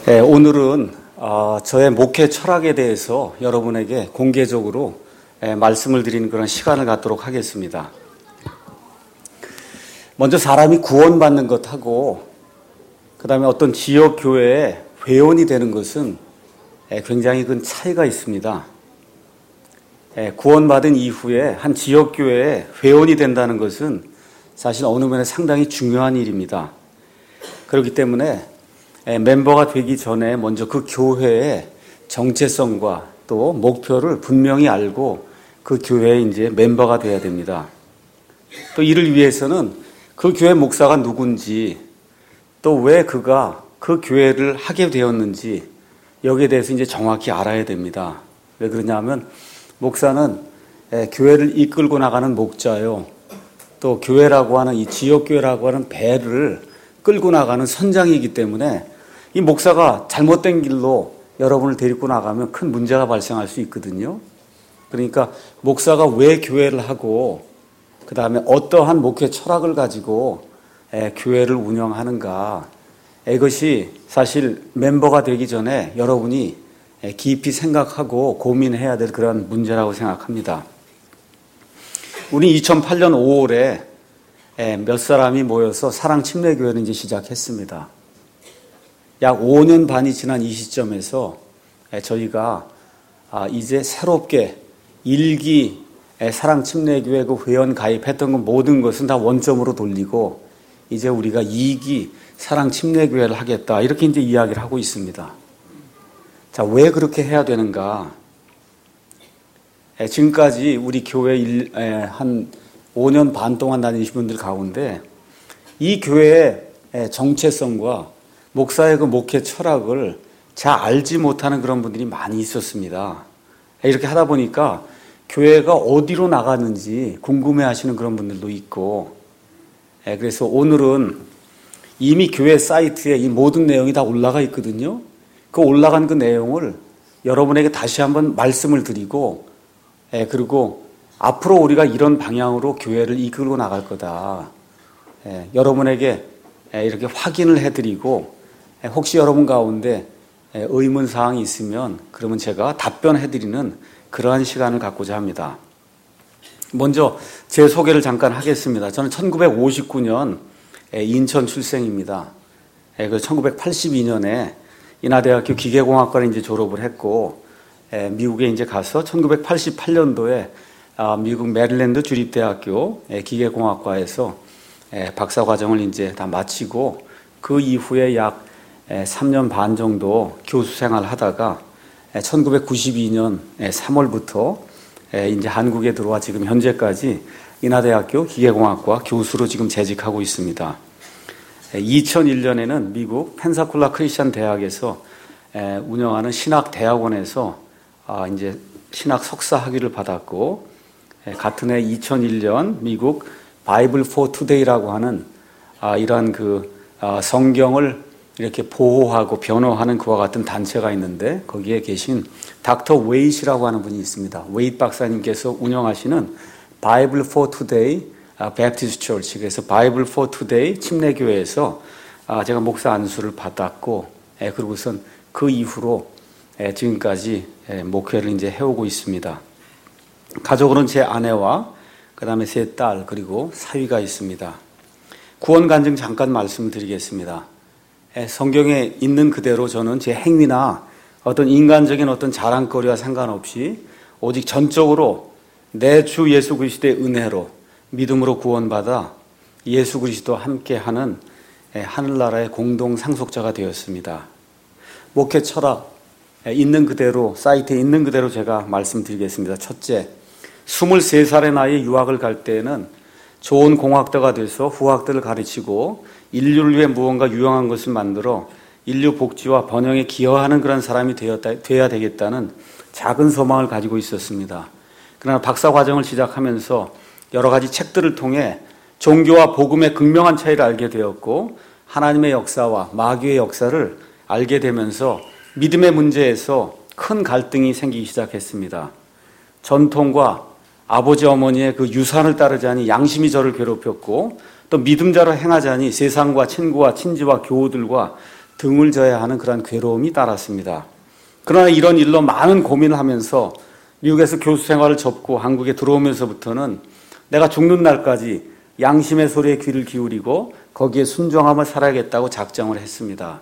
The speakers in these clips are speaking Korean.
네, 오늘은 저의 목회 철학에 대해서 여러분에게 공개적으로 말씀을 드리는 그런 시간을 갖도록 하겠습니다. 먼저 사람이 구원받는 것하고 그 다음에 어떤 지역 교회의 회원이 되는 것은 굉장히 큰 차이가 있습니다. 구원받은 이후에 한 지역 교회의 회원이 된다는 것은 사실 어느 면에 상당히 중요한 일입니다. 그렇기 때문에 멤버가 되기 전에 먼저 그 교회의 정체성과 또 목표를 분명히 알고 그 교회에 이제 멤버가 돼야 됩니다. 또 이를 위해서는 그 교회 목사가 누군지 또 왜 그가 그 교회를 하게 되었는지 여기에 대해서 이제 정확히 알아야 됩니다. 왜 그러냐면 목사는 교회를 이끌고 나가는 목자요. 또 교회라고 하는 이 지역교회라고 하는 배를 끌고 나가는 선장이기 때문에 이 목사가 잘못된 길로 여러분을 데리고 나가면 큰 문제가 발생할 수 있거든요. 그러니까 목사가 왜 교회를 하고 그 다음에 어떠한 목회 철학을 가지고 교회를 운영하는가, 이것이 사실 멤버가 되기 전에 여러분이 깊이 생각하고 고민해야 될 그런 문제라고 생각합니다. 우리 2008년 5월에 몇 사람이 모여서 사랑침례교회를 이제 시작했습니다. 약 5년 반이 지난 이 시점에서 저희가 이제 새롭게 1기 사랑침례교회 그 회원 가입했던 것 모든 것은 다 원점으로 돌리고 이제 우리가 2기 사랑침례교회를 하겠다, 이렇게 이제 이야기를 하고 있습니다. 자, 왜 그렇게 해야 되는가? 지금까지 우리 교회 한 5년 반 동안 다니신 분들 가운데 이 교회의 정체성과 목사의 그 목회 철학을 잘 알지 못하는 그런 분들이 많이 있었습니다. 이렇게 하다 보니까 교회가 어디로 나갔는지 궁금해 하시는 그런 분들도 있고, 그래서 오늘은 이미 교회 사이트에 이 모든 내용이 다 올라가 있거든요. 그 올라간 그 내용을 여러분에게 다시 한번 말씀을 드리고, 그리고 앞으로 우리가 이런 방향으로 교회를 이끌고 나갈 거다, 여러분에게 이렇게 확인을 해드리고, 혹시 여러분 가운데 의문사항이 있으면 그러면 제가 답변해드리는 그러한 시간을 갖고자 합니다. 먼저 제 소개를 잠깐 하겠습니다. 저는 1959년 인천 출생입니다. 그래서 1982년에 인하대학교 기계공학과를 이제 졸업을 했고, 미국에 이제 가서 1988년도에 미국 메릴랜드 주립대학교 기계공학과에서 박사과정을 이제 다 마치고 그 이후에 약 3년 반 정도 교수 생활을 하다가 1992년 3월부터 이제 한국에 들어와 지금 현재까지 인하대학교 기계공학과 교수로 지금 재직하고 있습니다. 2001년에는 미국 펜사콜라 크리스천 대학에서 운영하는 신학대학원에서 이제 신학 석사 학위를 받았고, 같은 해 2001년 미국 바이블 포 투데이라고 하는 이러한 그 성경을 이렇게 보호하고 변호하는 그와 같은 단체가 있는데 거기에 계신 닥터 웨이시라고 하는 분이 있습니다. 웨이트 박사님께서 운영하시는 바이블 포 투데이 베프티스트 처치, 그래서 바이블 포 투데이 침례교회에서 제가 목사 안수를 받았고, 그리고선 그 이후로 지금까지 목회를 이제 해오고 있습니다. 가족으로는 제 아내와 그 다음에 세 딸 그리고 사위가 있습니다. 구원 간증 잠깐 말씀드리겠습니다. 성경에 있는 그대로 저는 제 행위나 어떤 인간적인 어떤 자랑거리와 상관없이 오직 전적으로 내 주 예수 그리스도의 은혜로 믿음으로 구원받아 예수 그리스도와 함께하는 하늘나라의 공동 상속자가 되었습니다. 목회 철학 있는 그대로, 사이트에 있는 그대로 제가 말씀드리겠습니다. 첫째, 23살의 나이에 유학을 갈 때에는 좋은 공학도가 돼서 후학들을 가르치고 인류를 위해 무언가 유용한 것을 만들어 인류 복지와 번영에 기여하는 그런 사람이 되어야 되겠다는 작은 소망을 가지고 있었습니다. 그러나 박사 과정을 시작하면서 여러 가지 책들을 통해 종교와 복음의 극명한 차이를 알게 되었고, 하나님의 역사와 마귀의 역사를 알게 되면서 믿음의 문제에서 큰 갈등이 생기기 시작했습니다. 전통과 아버지 어머니의 그 유산을 따르자니 양심이 저를 괴롭혔고, 또 믿음자로 행하자니 세상과 친구와 친지와 교우들과 등을 져야 하는 그런 괴로움이 따랐습니다. 그러나 이런 일로 많은 고민을 하면서 미국에서 교수 생활을 접고 한국에 들어오면서부터는 내가 죽는 날까지 양심의 소리에 귀를 기울이고 거기에 순종하며 살아야겠다고 작정을 했습니다.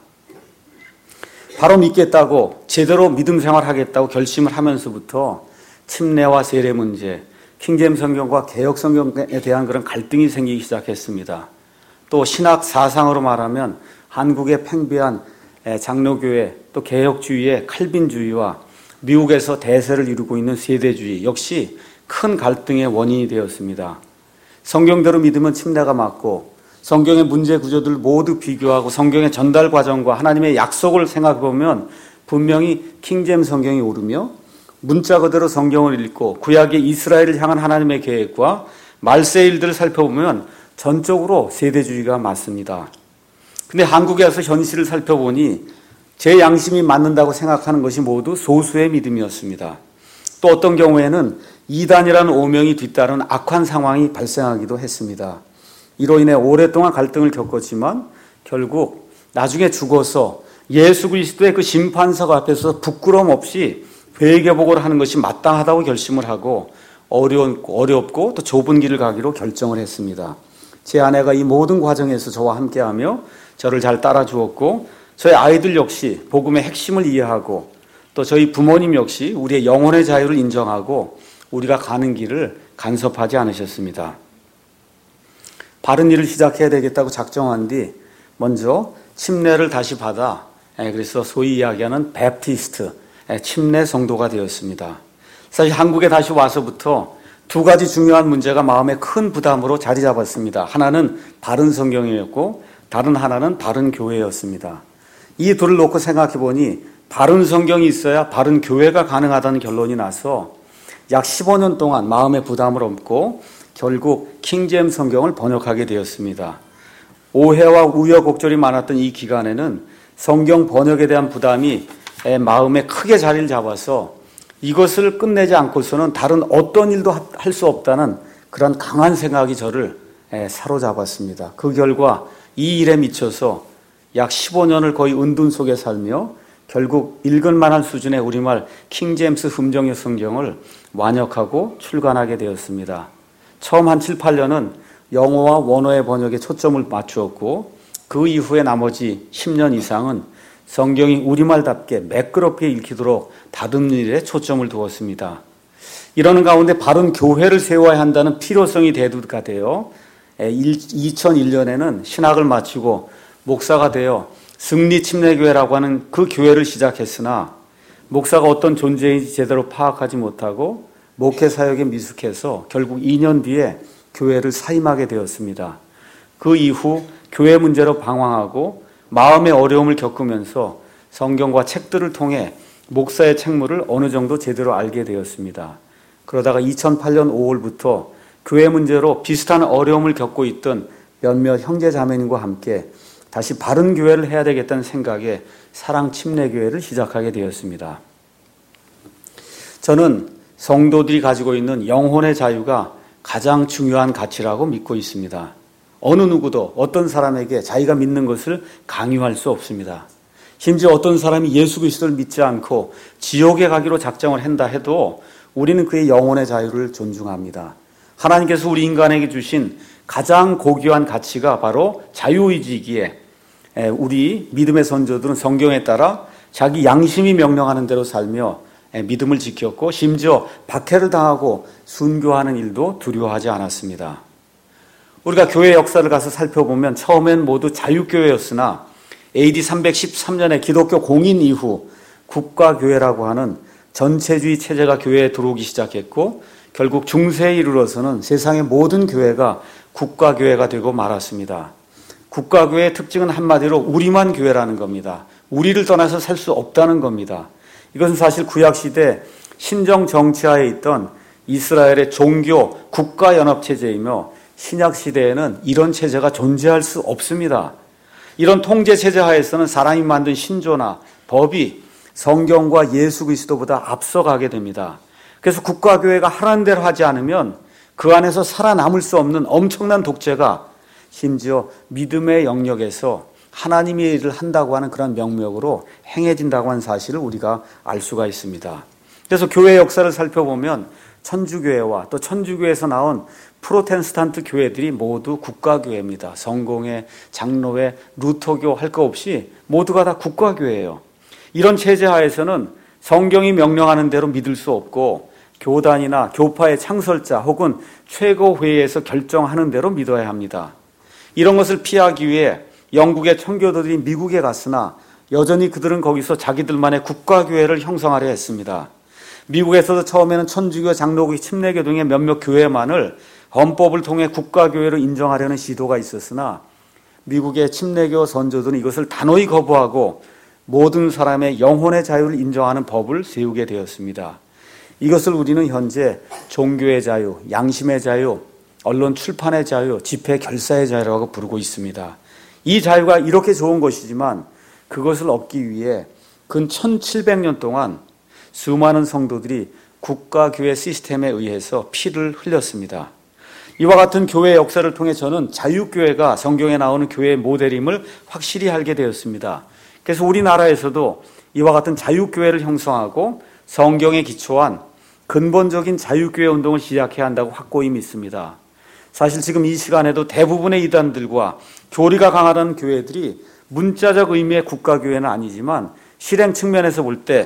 바로 믿겠다고 제대로 믿음 생활하겠다고 결심을 하면서부터 침례와 세례 문제, 킹제임스 성경과 개역 성경에 대한 그런 갈등이 생기기 시작했습니다. 또 신학 사상으로 말하면 한국의 팽배한 장로교회, 또 개혁주의의 칼빈주의와 미국에서 대세를 이루고 있는 세대주의 역시 큰 갈등의 원인이 되었습니다. 성경대로 믿으면 침례가 맞고 성경의 문제 구조들을 모두 비교하고 성경의 전달 과정과 하나님의 약속을 생각해보면 분명히 킹제임스 성경이 옳으며 문자 그대로 성경을 읽고 구약의 이스라엘을 향한 하나님의 계획과 말세의 일들을 살펴보면 전적으로 세대주의가 맞습니다. 근데 한국에 와서 현실을 살펴보니 제 양심이 맞는다고 생각하는 것이 모두 소수의 믿음이었습니다. 또 어떤 경우에는 이단이라는 오명이 뒤따른 악한 상황이 발생하기도 했습니다. 이로 인해 오랫동안 갈등을 겪었지만 결국 나중에 죽어서 예수 그리스도의 그 심판석 앞에서 부끄러움 없이 회개복을 하는 것이 마땅하다고 결심을 하고 어렵고 또 좁은 길을 가기로 결정을 했습니다. 제 아내가 이 모든 과정에서 저와 함께하며 저를 잘 따라주었고 저희 아이들 역시 복음의 핵심을 이해하고 또 저희 부모님 역시 우리의 영혼의 자유를 인정하고 우리가 가는 길을 간섭하지 않으셨습니다. 바른 일을 시작해야 되겠다고 작정한 뒤 먼저 침례를 다시 받아 그래서 소위 이야기하는 베프티스트 침례 성도가 되었습니다. 사실 한국에 다시 와서부터 두 가지 중요한 문제가 마음에 큰 부담으로 자리 잡았습니다. 하나는 바른 성경이었고 다른 하나는 바른 교회였습니다. 이 둘을 놓고 생각해 보니 바른 성경이 있어야 바른 교회가 가능하다는 결론이 나서 약 15년 동안 마음의 부담을 업고 결국 킹제임스 성경을 번역하게 되었습니다. 오해와 우여곡절이 많았던 이 기간에는 성경 번역에 대한 부담이 마음에 크게 자리를 잡아서 이것을 끝내지 않고서는 다른 어떤 일도 할 수 없다는 그런 강한 생각이 저를 사로잡았습니다. 그 결과 이 일에 미쳐서 약 15년을 거의 은둔 속에 살며 결국 읽을 만한 수준의 우리말 킹제임스 흠정역 성경을 완역하고 출간하게 되었습니다. 처음 한 7, 8년은 영어와 원어의 번역에 초점을 맞추었고 그 이후에 나머지 10년 이상은 성경이 우리말답게 매끄럽게 읽히도록 다듬는 일에 초점을 두었습니다. 이러는 가운데 바른 교회를 세워야 한다는 필요성이 대두가 되어 2001년에는 신학을 마치고 목사가 되어 승리침례교회라고 하는 그 교회를 시작했으나 목사가 어떤 존재인지 제대로 파악하지 못하고 목회 사역에 미숙해서 결국 2년 뒤에 교회를 사임하게 되었습니다. 그 이후 교회 문제로 방황하고 마음의 어려움을 겪으면서 성경과 책들을 통해 목사의 책무를 어느 정도 제대로 알게 되었습니다. 그러다가 2008년 5월부터 교회 문제로 비슷한 어려움을 겪고 있던 몇몇 형제 자매님과 함께 다시 바른 교회를 해야 되겠다는 생각에 사랑침례교회를 시작하게 되었습니다. 저는 성도들이 가지고 있는 영혼의 자유가 가장 중요한 가치라고 믿고 있습니다. 어느 누구도 어떤 사람에게 자기가 믿는 것을 강요할 수 없습니다. 심지어 어떤 사람이 예수 그리스도를 믿지 않고 지옥에 가기로 작정을 한다 해도 우리는 그의 영혼의 자유를 존중합니다. 하나님께서 우리 인간에게 주신 가장 고귀한 가치가 바로 자유의지이기에 우리 믿음의 선조들은 성경에 따라 자기 양심이 명령하는 대로 살며 믿음을 지켰고 심지어 박해를 당하고 순교하는 일도 두려워하지 않았습니다. 우리가 교회 역사를 가서 살펴보면 처음엔 모두 자유교회였으나 AD 313년에 기독교 공인 이후 국가교회라고 하는 전체주의 체제가 교회에 들어오기 시작했고 결국 중세에 이르러서는 세상의 모든 교회가 국가교회가 되고 말았습니다. 국가교회의 특징은 한마디로 우리만 교회라는 겁니다. 우리를 떠나서 살 수 없다는 겁니다. 이것은 사실 구약시대 신정 정치하에 있던 이스라엘의 종교 국가연합체제이며 신약시대에는 이런 체제가 존재할 수 없습니다. 이런 통제체제 하에서는 사람이 만든 신조나 법이 성경과 예수 그리스도보다 앞서가게 됩니다. 그래서 국가교회가 하라는 대로 하지 않으면 그 안에서 살아남을 수 없는 엄청난 독재가 심지어 믿음의 영역에서 하나님의 일을 한다고 하는 그런 명목으로 행해진다고 하는 사실을 우리가 알 수가 있습니다. 그래서 교회 역사를 살펴보면 천주교회와 또 천주교에서 나온 프로테스탄트 교회들이 모두 국가교회입니다. 성공회, 장로회, 루터교 할 거 없이 모두가 다 국가교회예요. 이런 체제 하에서는 성경이 명령하는 대로 믿을 수 없고 교단이나 교파의 창설자 혹은 최고회의에서 결정하는 대로 믿어야 합니다. 이런 것을 피하기 위해 영국의 청교도들이 미국에 갔으나 여전히 그들은 거기서 자기들만의 국가교회를 형성하려 했습니다. 미국에서도 처음에는 천주교, 장로교, 침례교 등의 몇몇 교회만을 헌법을 통해 국가교회로 인정하려는 시도가 있었으나 미국의 침례교 선조들은 이것을 단호히 거부하고 모든 사람의 영혼의 자유를 인정하는 법을 세우게 되었습니다. 이것을 우리는 현재 종교의 자유, 양심의 자유, 언론 출판의 자유, 집회 결사의 자유라고 부르고 있습니다. 이 자유가 이렇게 좋은 것이지만 그것을 얻기 위해 근 1700년 동안 수많은 성도들이 국가교회 시스템에 의해서 피를 흘렸습니다. 이와 같은 교회의 역사를 통해 저는 자유교회가 성경에 나오는 교회의 모델임을 확실히 알게 되었습니다. 그래서 우리나라에서도 이와 같은 자유교회를 형성하고 성경에 기초한 근본적인 자유교회 운동을 시작해야 한다고 확고히 믿습니다. 사실 지금 이 시간에도 대부분의 이단들과 교리가 강하다는 교회들이 문자적 의미의 국가교회는 아니지만 실행 측면에서 볼 때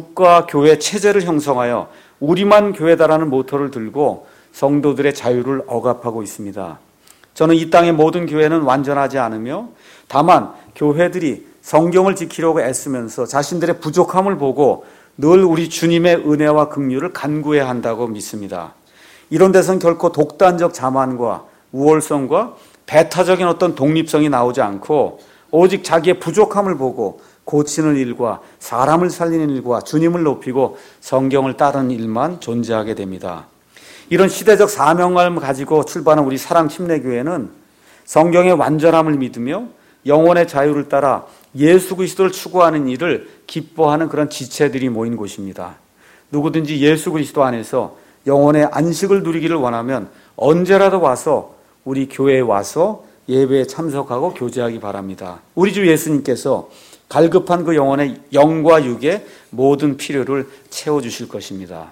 국가교회 체제를 형성하여 우리만 교회다라는 모토를 들고 성도들의 자유를 억압하고 있습니다. 저는 이 땅의 모든 교회는 완전하지 않으며 다만 교회들이 성경을 지키려고 애쓰면서 자신들의 부족함을 보고 늘 우리 주님의 은혜와 긍휼을 간구해야 한다고 믿습니다. 이런 데서는 결코 독단적 자만과 우월성과 배타적인 어떤 독립성이 나오지 않고 오직 자기의 부족함을 보고 고치는 일과 사람을 살리는 일과 주님을 높이고 성경을 따르는 일만 존재하게 됩니다. 이런 시대적 사명감을 가지고 출발한 우리 사랑침례교회는 성경의 완전함을 믿으며 영혼의 자유를 따라 예수 그리스도를 추구하는 일을 기뻐하는 그런 지체들이 모인 곳입니다. 누구든지 예수 그리스도 안에서 영혼의 안식을 누리기를 원하면 언제라도 와서 우리 교회에 와서 예배에 참석하고 교제하기 바랍니다. 우리 주 예수님께서 갈급한 그 영혼의 영과 육의 모든 필요를 채워주실 것입니다.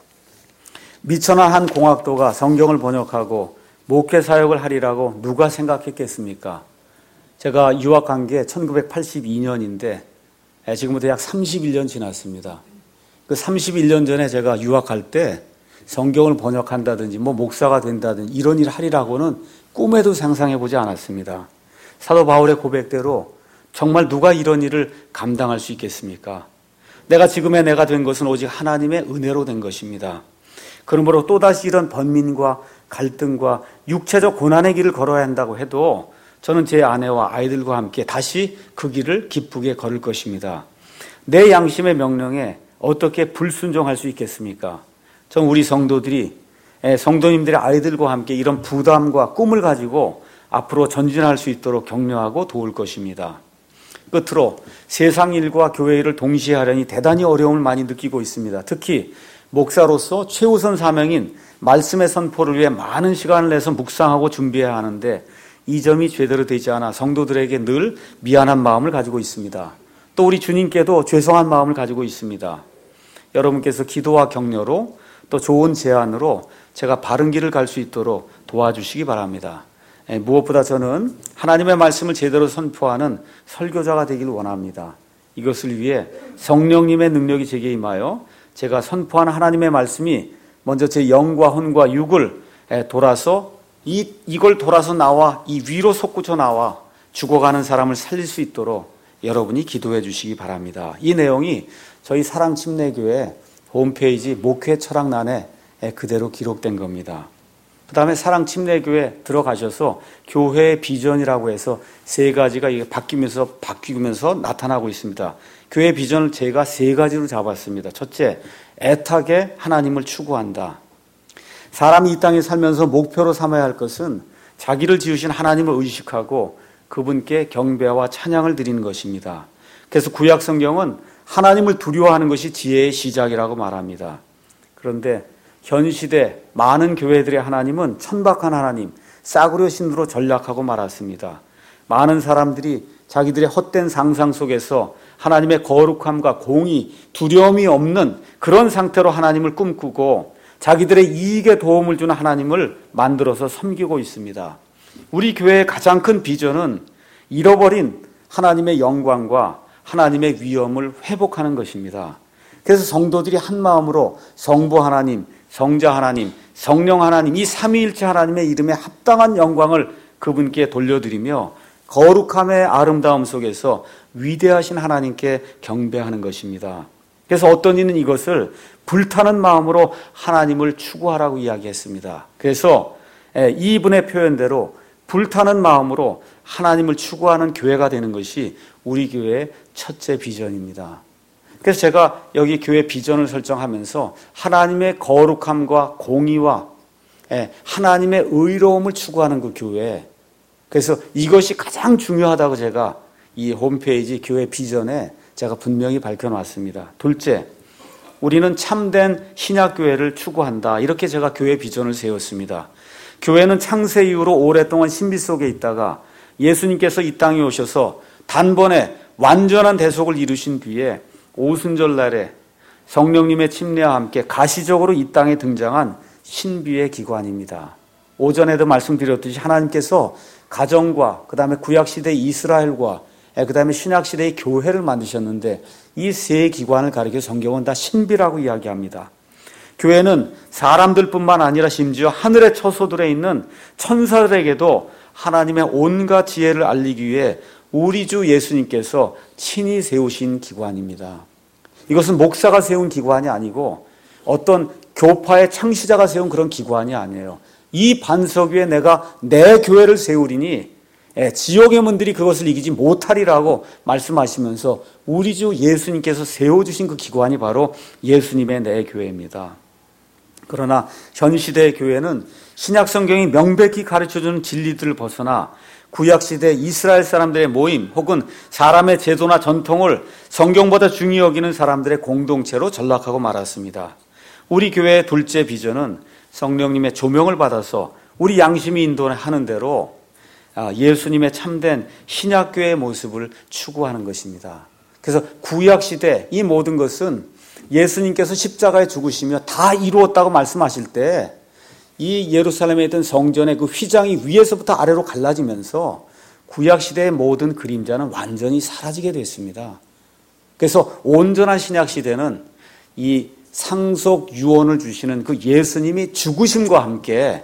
미천한 한 공학도가 성경을 번역하고 목회 사역을 하리라고 누가 생각했겠습니까? 제가 유학한 게 1982년인데 지금부터 약 31년 지났습니다. 그 31년 전에 제가 유학할 때 성경을 번역한다든지 목사가 된다든지 이런 일을 하리라고는 꿈에도 상상해보지 않았습니다. 사도 바울의 고백대로 정말 누가 이런 일을 감당할 수 있겠습니까? 내가 지금의 내가 된 것은 오직 하나님의 은혜로 된 것입니다. 그러므로 또다시 이런 번민과 갈등과 육체적 고난의 길을 걸어야 한다고 해도 저는 제 아내와 아이들과 함께 다시 그 길을 기쁘게 걸을 것입니다. 내 양심의 명령에 어떻게 불순종할 수 있겠습니까? 전 우리 성도님들의 아이들과 함께 이런 부담과 꿈을 가지고 앞으로 전진할 수 있도록 격려하고 도울 것입니다. 끝으로 세상 일과 교회 일을 동시에 하려니 대단히 어려움을 많이 느끼고 있습니다. 특히 목사로서 최우선 사명인 말씀의 선포를 위해 많은 시간을 내서 묵상하고 준비해야 하는데 이 점이 제대로 되지 않아 성도들에게 늘 미안한 마음을 가지고 있습니다. 또 우리 주님께도 죄송한 마음을 가지고 있습니다. 여러분께서 기도와 격려로 또 좋은 제안으로 제가 바른 길을 갈 수 있도록 도와주시기 바랍니다. 무엇보다 저는 하나님의 말씀을 제대로 선포하는 설교자가 되기를 원합니다. 이것을 위해 성령님의 능력이 제게 임하여 제가 선포하는 하나님의 말씀이 먼저 제 영과 혼과 육을 돌아서 이걸 돌아서 나와 이 위로 솟구쳐 나와 죽어가는 사람을 살릴 수 있도록 여러분이 기도해 주시기 바랍니다. 이 내용이 저희 사랑침례교회 홈페이지 목회 철학란에 그대로 기록된 겁니다. 그 다음에 사랑침례교회 들어가셔서 교회의 비전이라고 해서 세 가지가 바뀌면서 나타나고 있습니다. 교회 비전을 제가 세 가지로 잡았습니다. 첫째, 애타게 하나님을 추구한다. 사람이 이 땅에 살면서 목표로 삼아야 할 것은 자기를 지으신 하나님을 의식하고 그분께 경배와 찬양을 드리는 것입니다. 그래서 구약 성경은 하나님을 두려워하는 것이 지혜의 시작이라고 말합니다. 그런데 현 시대 많은 교회들의 하나님은 천박한 하나님, 싸구려 신으로 전락하고 말았습니다. 많은 사람들이 자기들의 헛된 상상 속에서 하나님의 거룩함과 공의, 두려움이 없는 그런 상태로 하나님을 꿈꾸고 자기들의 이익에 도움을 주는 하나님을 만들어서 섬기고 있습니다. 우리 교회의 가장 큰 비전은 잃어버린 하나님의 영광과 하나님의 위엄을 회복하는 것입니다. 그래서 성도들이 한 마음으로 성부 하나님, 성자 하나님, 성령 하나님, 이 삼위일체 하나님의 이름에 합당한 영광을 그분께 돌려드리며 거룩함의 아름다움 속에서 위대하신 하나님께 경배하는 것입니다. 그래서 어떤 이는 이것을 불타는 마음으로 하나님을 추구하라고 이야기했습니다. 그래서 이분의 표현대로 불타는 마음으로 하나님을 추구하는 교회가 되는 것이 우리 교회의 첫째 비전입니다. 그래서 제가 여기 교회 비전을 설정하면서 하나님의 거룩함과 공의와 하나님의 의로움을 추구하는 그 교회, 그래서 이것이 가장 중요하다고 제가 이 홈페이지 교회 비전에 제가 분명히 밝혀놨습니다. 둘째, 우리는 참된 신약교회를 추구한다. 이렇게 제가 교회 비전을 세웠습니다. 교회는 창세 이후로 오랫동안 신비 속에 있다가 예수님께서 이 땅에 오셔서 단번에 완전한 대속을 이루신 뒤에 오순절 날에 성령님의 침례와 함께 가시적으로 이 땅에 등장한 신비의 기관입니다. 오전에도 말씀드렸듯이 하나님께서 가정과 그다음에 구약시대의 이스라엘과 그다음에 신약시대의 교회를 만드셨는데 이 세 기관을 가리켜 성경은 다 신비라고 이야기합니다. 교회는 사람들뿐만 아니라 심지어 하늘의 처소들에 있는 천사들에게도 하나님의 온갖 지혜를 알리기 위해 우리 주 예수님께서 친히 세우신 기관입니다. 이것은 목사가 세운 기관이 아니고 어떤 교파의 창시자가 세운 그런 기관이 아니에요. 이 반석 위에 내가 내 교회를 세우리니 지옥의 문들이 그것을 이기지 못하리라고 말씀하시면서 우리 주 예수님께서 세워주신 그 기관이 바로 예수님의 내 교회입니다. 그러나 현 시대의 교회는 신약 성경이 명백히 가르쳐주는 진리들을 벗어나 구약시대 이스라엘 사람들의 모임 혹은 사람의 제도나 전통을 성경보다 중히 여기는 사람들의 공동체로 전락하고 말았습니다. 우리 교회의 둘째 비전은 성령님의 조명을 받아서 우리 양심이 인도하는 대로 예수님의 참된 신약교회의 모습을 추구하는 것입니다. 그래서 구약시대 이 모든 것은 예수님께서 십자가에 죽으시며 다 이루었다고 말씀하실 때 이 예루살렘에 있던 성전의 그 휘장이 위에서부터 아래로 갈라지면서 구약시대의 모든 그림자는 완전히 사라지게 됐습니다. 그래서 온전한 신약시대는 이 상속 유언을 주시는 그 예수님이 죽으심과 함께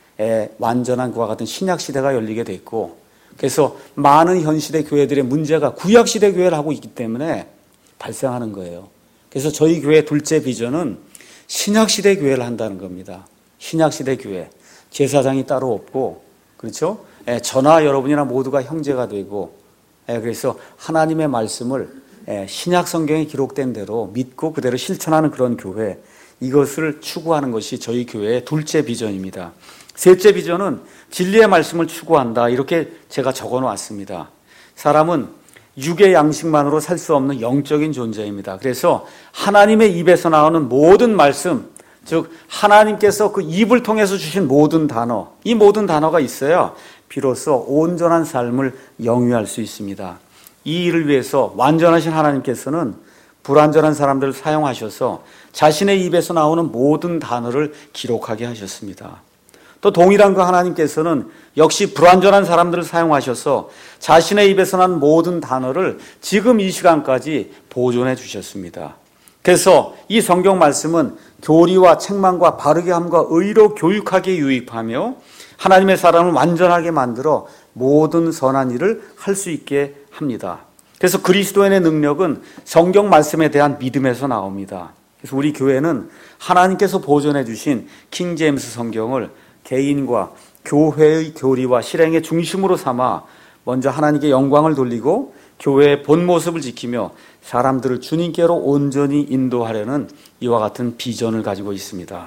완전한 그와 같은 신약시대가 열리게 됐고, 그래서 많은 현시대 교회들의 문제가 구약시대 교회를 하고 있기 때문에 발생하는 거예요. 그래서 저희 교회의 둘째 비전은 신약시대 교회를 한다는 겁니다. 신약시대 교회. 제사장이 따로 없고, 그렇죠? 저나 여러분이나 모두가 형제가 되고, 그래서 하나님의 말씀을 신약 성경에 기록된 대로 믿고 그대로 실천하는 그런 교회, 이것을 추구하는 것이 저희 교회의 둘째 비전입니다. 셋째 비전은 진리의 말씀을 추구한다. 이렇게 제가 적어 놓았습니다. 사람은 육의 양식만으로 살 수 없는 영적인 존재입니다. 그래서 하나님의 입에서 나오는 모든 말씀, 즉 하나님께서 그 입을 통해서 주신 모든 단어, 이 모든 단어가 있어야 비로소 온전한 삶을 영위할 수 있습니다. 이 일을 위해서 완전하신 하나님께서는 불완전한 사람들을 사용하셔서 자신의 입에서 나오는 모든 단어를 기록하게 하셨습니다. 또 동일한 그 하나님께서는 역시 불완전한 사람들을 사용하셔서 자신의 입에서 난 모든 단어를 지금 이 시간까지 보존해 주셨습니다. 그래서 이 성경 말씀은 교리와 책망과 바르게 함과 의로 교육하게 유익하며 하나님의 사람을 완전하게 만들어 모든 선한 일을 할 수 있게 합니다. 그래서 그리스도인의 능력은 성경 말씀에 대한 믿음에서 나옵니다. 그래서 우리 교회는 하나님께서 보존해 주신 킹 제임스 성경을 개인과 교회의 교리와 실행의 중심으로 삼아 먼저 하나님께 영광을 돌리고 교회의 본 모습을 지키며 사람들을 주님께로 온전히 인도하려는 이와 같은 비전을 가지고 있습니다.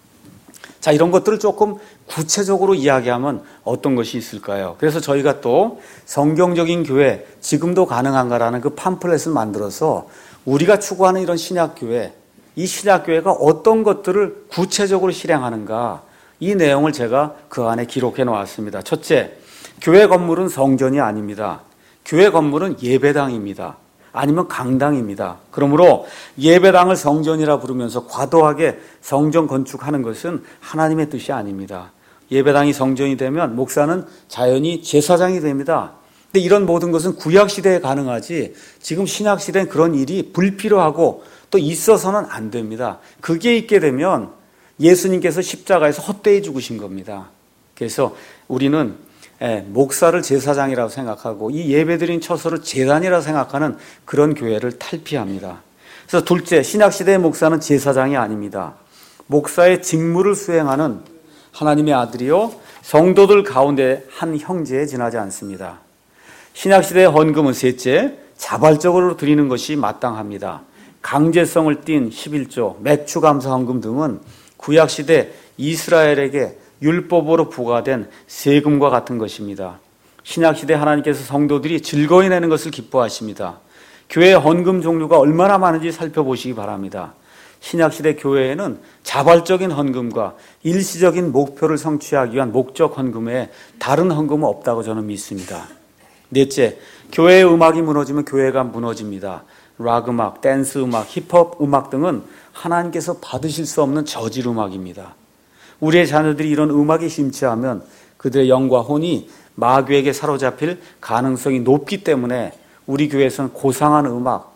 자, 이런 것들을 조금 구체적으로 이야기하면 어떤 것이 있을까요? 그래서 저희가 또 성경적인 교회, 지금도 가능한가라는 그 팜플렛을 만들어서 우리가 추구하는 이런 신약교회, 이 신약교회가 어떤 것들을 구체적으로 실행하는가, 이 내용을 제가 그 안에 기록해 놓았습니다. 첫째, 교회 건물은 성전이 아닙니다. 교회 건물은 예배당입니다. 아니면 강당입니다. 그러므로 예배당을 성전이라 부르면서 과도하게 성전 건축하는 것은 하나님의 뜻이 아닙니다. 예배당이 성전이 되면 목사는 자연히 제사장이 됩니다. 근데 이런 모든 것은 구약시대에 가능하지 지금 신약시대엔 그런 일이 불필요하고 또 있어서는 안 됩니다. 그게 있게 되면 예수님께서 십자가에서 헛되이 죽으신 겁니다. 그래서 우리는 목사를 제사장이라고 생각하고 이 예배드린 처소를 제단이라고 생각하는 그런 교회를 탈피합니다. 그래서 둘째, 신약시대의 목사는 제사장이 아닙니다. 목사의 직무를 수행하는 하나님의 아들이요 성도들 가운데 한 형제에 지나지 않습니다. 신약시대의 헌금은 셋째, 자발적으로 드리는 것이 마땅합니다. 강제성을 띤 11조, 매추감사 헌금 등은 구약시대 이스라엘에게 율법으로 부과된 세금과 같은 것입니다. 신약시대 하나님께서 성도들이 즐거이 내는 것을 기뻐하십니다. 교회의 헌금 종류가 얼마나 많은지 살펴보시기 바랍니다. 신약시대 교회에는 자발적인 헌금과 일시적인 목표를 성취하기 위한 목적 헌금 외에 다른 헌금은 없다고 저는 믿습니다. 넷째, 교회의 음악이 무너지면 교회가 무너집니다. 락 음악, 댄스 음악, 힙합 음악 등은 하나님께서 받으실 수 없는 저질 음악입니다. 우리의 자녀들이 이런 음악에 심취하면 그들의 영과 혼이 마귀에게 사로잡힐 가능성이 높기 때문에 우리 교회에서는 고상한 음악,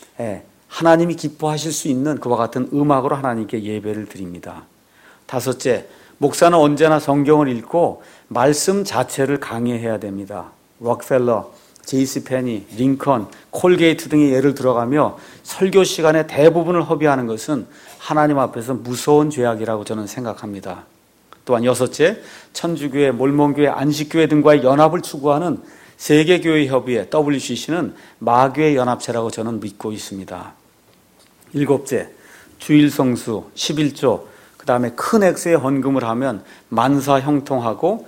하나님이 기뻐하실 수 있는 그와 같은 음악으로 하나님께 예배를 드립니다. 다섯째, 목사는 언제나 성경을 읽고 말씀 자체를 강해해야 됩니다. 록펠러, 제이스 페니, 링컨, 콜게이트 등의 예를 들어가며 설교 시간의 대부분을 허비하는 것은 하나님 앞에서 무서운 죄악이라고 저는 생각합니다. 또한 여섯째, 천주교회, 몰몬교회, 안식교회 등과의 연합을 추구하는 세계교회협의회 WCC는 마귀의 연합체라고 저는 믿고 있습니다. 일곱째, 주일성수, 11조, 그 다음에 큰 액수의 헌금을 하면 만사형통하고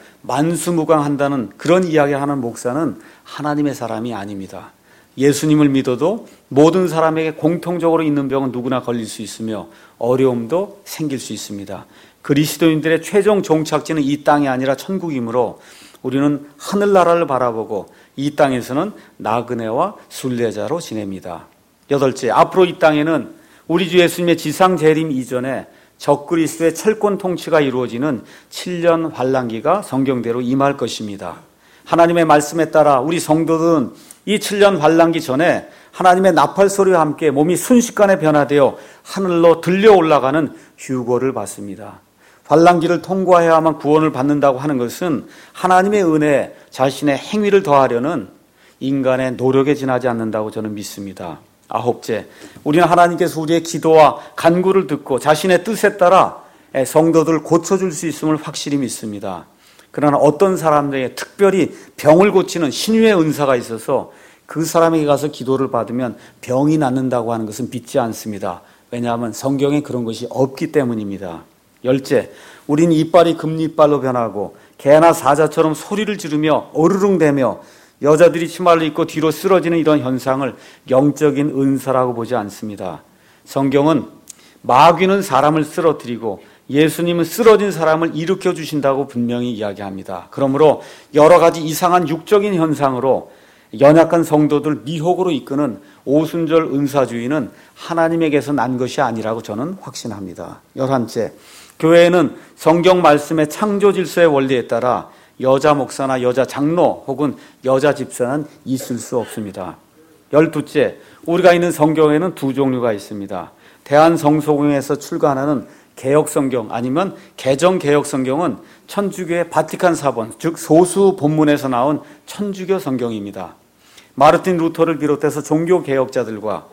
만수무강한다는 그런 이야기를 하는 목사는 하나님의 사람이 아닙니다. 예수님을 믿어도 모든 사람에게 공통적으로 있는 병은 누구나 걸릴 수 있으며 어려움도 생길 수 있습니다. 그리스도인들의 최종 종착지는 이 땅이 아니라 천국이므로 우리는 하늘나라를 바라보고 이 땅에서는 나그네와 순례자로 지냅니다. 여덟째, 앞으로 이 땅에는 우리 주 예수님의 지상 재림 이전에 적그리스도의 철권 통치가 이루어지는 7년 환란기가 성경대로 임할 것입니다. 하나님의 말씀에 따라 우리 성도들은 이 7년 환란기 전에 하나님의 나팔 소리와 함께 몸이 순식간에 변화되어 하늘로 들려 올라가는 휴거를 받습니다. 환란기를 통과해야만 구원을 받는다고 하는 것은 하나님의 은혜에 자신의 행위를 더하려는 인간의 노력에 지나지 않는다고 저는 믿습니다. 아홉째, 우리는 하나님께서 우리의 기도와 간구를 듣고 자신의 뜻에 따라 성도들을 고쳐줄 수 있음을 확실히 믿습니다. 그러나 어떤 사람들에게 특별히 병을 고치는 신유의 은사가 있어서 그 사람에게 가서 기도를 받으면 병이 낫는다고 하는 것은 믿지 않습니다. 왜냐하면 성경에 그런 것이 없기 때문입니다. 열째, 우리는 이빨이 금리빨로 변하고 개나 사자처럼 소리를 지르며 어르릉대며 여자들이 치마를 입고 뒤로 쓰러지는 이런 현상을 영적인 은사라고 보지 않습니다. 성경은 마귀는 사람을 쓰러뜨리고 예수님은 쓰러진 사람을 일으켜 주신다고 분명히 이야기합니다. 그러므로 여러 가지 이상한 육적인 현상으로 연약한 성도들 미혹으로 이끄는 오순절 은사주의는 하나님에게서 난 것이 아니라고 저는 확신합니다. 11째, 교회에는 성경 말씀의 창조 질서의 원리에 따라 여자 목사나 여자 장로 혹은 여자 집사는 있을 수 없습니다. 12째, 우리가 있는 성경에는 두 종류가 있습니다. 대한성소공회에서 출간하는 개혁성경 아니면 개정개혁성경은 천주교의 바티칸 사본, 즉 소수 본문에서 나온 천주교 성경입니다. 마르틴 루터를 비롯해서 종교개혁자들과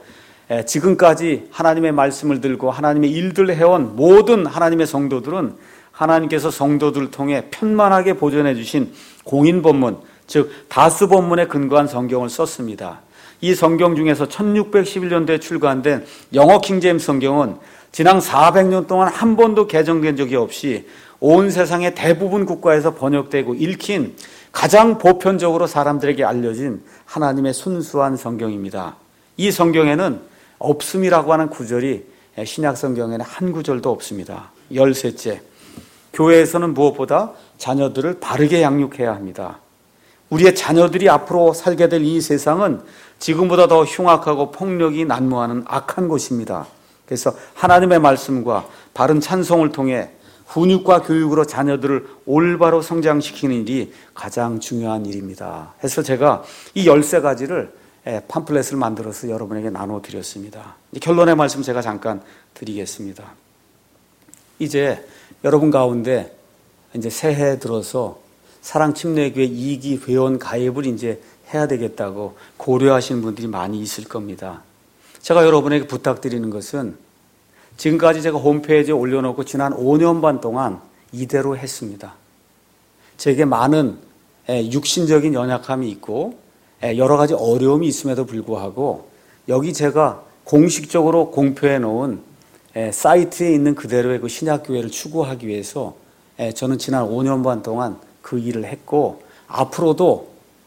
지금까지 하나님의 말씀을 들고 하나님의 일들을 해온 모든 하나님의 성도들은 하나님께서 성도들을 통해 편만하게 보존해 주신 공인본문, 즉 다수본문에 근거한 성경을 썼습니다. 이 성경 중에서 1611년도에 출간된 영어 킹제임스 성경은 지난 400년 동안 한 번도 개정된 적이 없이 온 세상의 대부분 국가에서 번역되고 읽힌 가장 보편적으로 사람들에게 알려진 하나님의 순수한 성경입니다. 이 성경에는 없음이라고 하는 구절이 신약 성경에는 한 구절도 없습니다. 13째, 교회에서는 무엇보다 자녀들을 바르게 양육해야 합니다. 우리의 자녀들이 앞으로 살게 될 이 세상은 지금보다 더 흉악하고 폭력이 난무하는 악한 곳입니다. 그래서 하나님의 말씀과 바른 찬송을 통해 훈육과 교육으로 자녀들을 올바로 성장시키는 일이 가장 중요한 일입니다. 그래서 제가 이 13가지를 팜플렛을 만들어서 여러분에게 나눠드렸습니다. 결론의 말씀 제가 잠깐 드리겠습니다. 이제 여러분 가운데 이제 새해 들어서 사랑침례교회 2기 회원 가입을 이제 해야 되겠다고 고려하시는 분들이 많이 있을 겁니다. 제가 여러분에게 부탁드리는 것은 지금까지 제가 홈페이지에 올려놓고 지난 5년 반 동안 이대로 했습니다. 제게 많은 육신적인 연약함이 있고 여러 가지 어려움이 있음에도 불구하고 여기 제가 공식적으로 공표해 놓은 사이트에 있는 그대로의 그 신약교회를 추구하기 위해서 저는 지난 5년 반 동안 그 일을 했고 앞으로도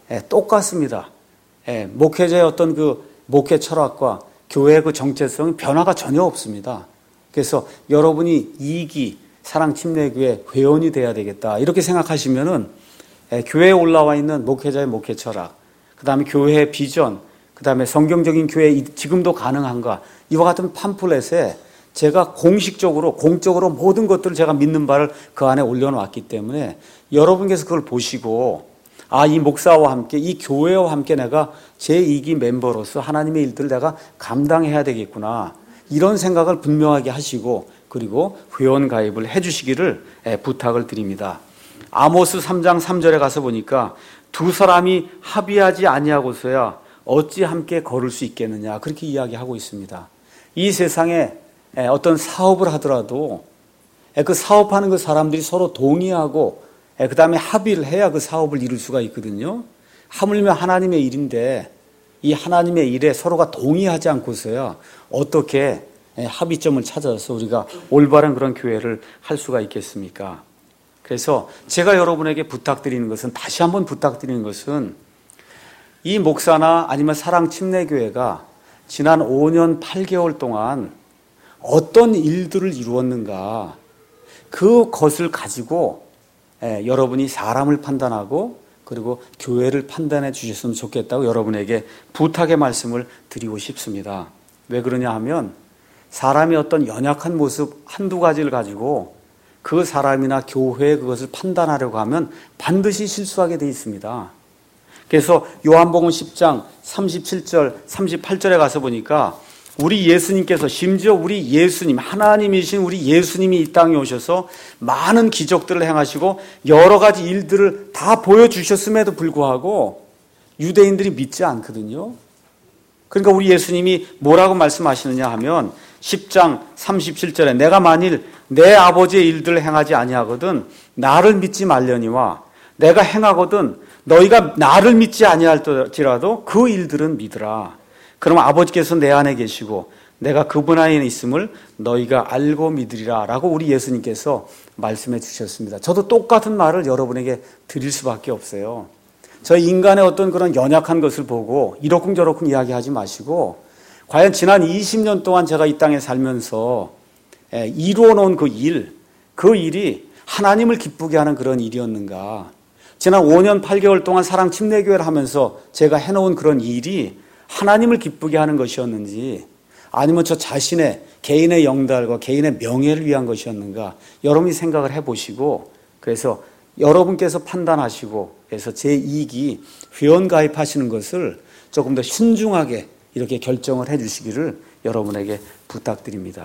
똑같습니다. 목회자의 어떤 그 목회 철학과 교회의 그 정체성은 변화가 전혀 없습니다. 그래서 여러분이 2기 사랑침례교회 회원이 돼야 되겠다 이렇게 생각하시면은 교회에 올라와 있는 목회자의 목회 철학, 그 다음에 교회의 비전, 그 다음에 성경적인 교회 지금도 가능한가 이와 같은 팜플렛에 제가 공식적으로 공적으로 모든 것들을 제가 믿는 바를 그 안에 올려놓았기 때문에 여러분께서 그걸 보시고 이 목사와 함께 이 교회와 함께 내가 제2기 멤버로서 하나님의 일들을 내가 감당해야 되겠구나 이런 생각을 분명하게 하시고 그리고 회원 가입을 해주시기를 부탁을 드립니다. 아모스 3장 3절에 가서 보니까 두 사람이 합의하지 아니하고서야 어찌 함께 걸을 수 있겠느냐 그렇게 이야기하고 있습니다. 이 세상에 어떤 사업을 하더라도 그 사업하는 그 사람들이 서로 동의하고 그 다음에 합의를 해야 그 사업을 이룰 수가 있거든요. 하물며 하나님의 일인데 이 하나님의 일에 서로가 동의하지 않고서야 어떻게 합의점을 찾아서 우리가 올바른 그런 교회를 할 수가 있겠습니까? 그래서 제가 여러분에게 부탁드리는 것은 다시 한번 부탁드리는 것은 이 목사나 아니면 사랑침례교회가 지난 5년 8개월 동안 어떤 일들을 이루었는가 그것을 가지고 여러분이 사람을 판단하고 그리고 교회를 판단해 주셨으면 좋겠다고 여러분에게 부탁의 말씀을 드리고 싶습니다. 왜 그러냐 하면 사람이 어떤 연약한 모습 한두 가지를 가지고 그 사람이나 교회에 그것을 판단하려고 하면 반드시 실수하게 되어 있습니다. 그래서 요한복음 10장 37절 38절에 가서 보니까 우리 예수님께서 심지어 우리 예수님 하나님이신 우리 예수님이 이 땅에 오셔서 많은 기적들을 행하시고 여러 가지 일들을 다 보여주셨음에도 불구하고 유대인들이 믿지 않거든요. 그러니까 우리 예수님이 뭐라고 말씀하시느냐 하면 10장 37절에 내가 만일 내 아버지의 일들을 행하지 아니하거든 나를 믿지 말려니와 내가 행하거든 너희가 나를 믿지 아니할지라도 그 일들은 믿으라. 그럼 아버지께서 내 안에 계시고 내가 그분 안에 있음을 너희가 알고 믿으리라 라고 우리 예수님께서 말씀해 주셨습니다. 저도 똑같은 말을 여러분에게 드릴 수밖에 없어요. 저희 인간의 어떤 그런 연약한 것을 보고 이러쿵저러쿵 이야기하지 마시고 과연 지난 20년 동안 제가 이 땅에 살면서 이루어 놓은 그 일이 하나님을 기쁘게 하는 그런 일이었는가. 지난 5년 8개월 동안 사랑침례교회를 하면서 제가 해놓은 그런 일이 하나님을 기쁘게 하는 것이었는지 아니면 저 자신의 개인의 영달과 개인의 명예를 위한 것이었는가 여러분이 생각을 해보시고 그래서 여러분께서 판단하시고 그래서 제2기 회원 가입하시는 것을 조금 더 신중하게 이렇게 결정을 해주시기를 여러분에게 부탁드립니다.